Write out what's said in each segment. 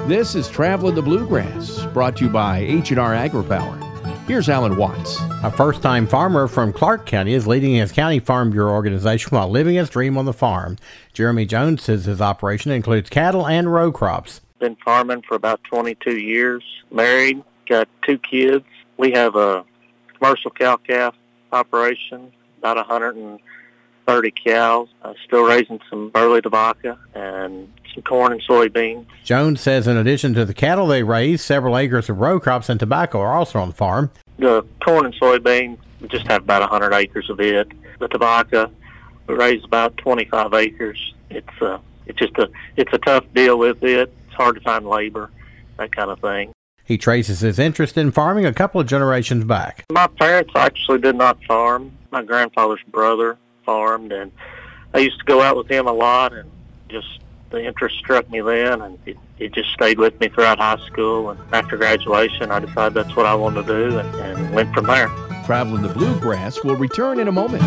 This is Traveling the Bluegrass, brought to you by H&R AgriPower. Here's Alan Watts. A first-time farmer from Clark County is leading his county farm bureau organization while living his dream on the farm. Jeremy Jones says his operation includes cattle and row crops. Been farming for about 22 years, married, got 2 kids. We have a commercial cow-calf operation, about 130 cows, still raising some burley tobacco and some corn and soybeans. Jones says in addition to the cattle they raise, several acres of row crops and tobacco are also on the farm. The corn and soybeans, we just have about 100 acres of it. The tobacco, we raise about 25 acres. It's a tough deal with it. It's hard to find labor, that kind of thing. He traces his interest in farming a couple of generations back. My parents actually did not farm. My grandfather's brother farmed, and I used to go out with him a lot, and just the interest struck me then, and it just stayed with me throughout high school. And after graduation, I decided that's what I wanted to do, and went from there. Traveling the Bluegrass will return in a moment.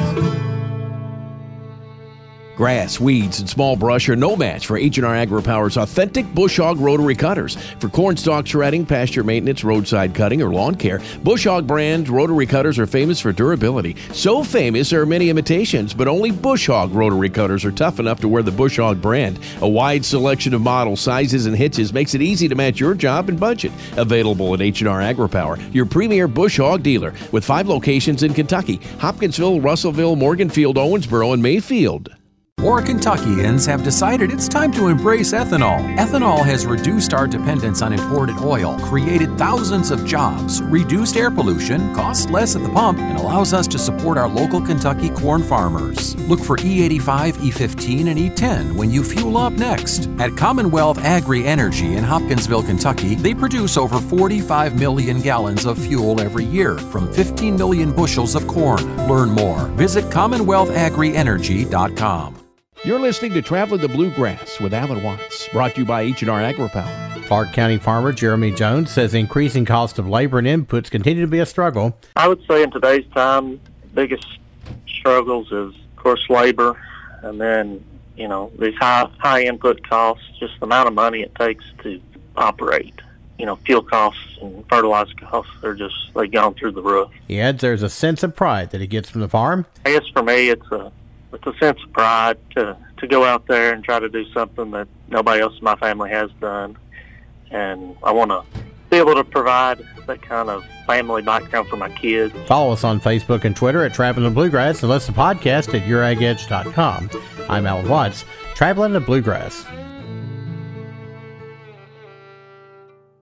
Grass, weeds, and small brush are no match for H&R AgriPower's authentic Bush Hog rotary cutters. For corn stalk shredding, pasture maintenance, roadside cutting, or lawn care, Bush Hog brand rotary cutters are famous for durability. So famous there are many imitations, but only Bush Hog rotary cutters are tough enough to wear the Bush Hog brand. A wide selection of models, sizes, and hitches makes it easy to match your job and budget. Available at H&R AgriPower, your premier Bush Hog dealer, with 5 locations in Kentucky: Hopkinsville, Russellville, Morganfield, Owensboro, and Mayfield. More Kentuckians have decided it's time to embrace ethanol. Ethanol has reduced our dependence on imported oil, created thousands of jobs, reduced air pollution, costs less at the pump, and allows us to support our local Kentucky corn farmers. Look for E85, E15, and E10 when you fuel up next. At Commonwealth Agri Energy in Hopkinsville, Kentucky, they produce over 45 million gallons of fuel every year from 15 million bushels of corn. Learn more. Visit CommonwealthAgriEnergy.com. You're listening to Traveling the Bluegrass with Alan Watts, brought to you by H&R AgriPower. Clark County farmer Jeremy Jones says increasing cost of labor and inputs continue to be a struggle. I would say in today's time, the biggest struggles is, of course, labor, and then, these high input costs, just the amount of money it takes to operate. Fuel costs and fertilizer costs, they've gone through the roof. He adds there's a sense of pride that he gets from the farm. I guess for me, it's a sense of pride to go out there and try to do something that nobody else in my family has done. And I want to be able to provide that kind of family background for my kids. Follow us on Facebook and Twitter at Traveling the Bluegrass and listen to the podcast at YourAgEdge.com. I'm Alan Watts, Traveling the Bluegrass.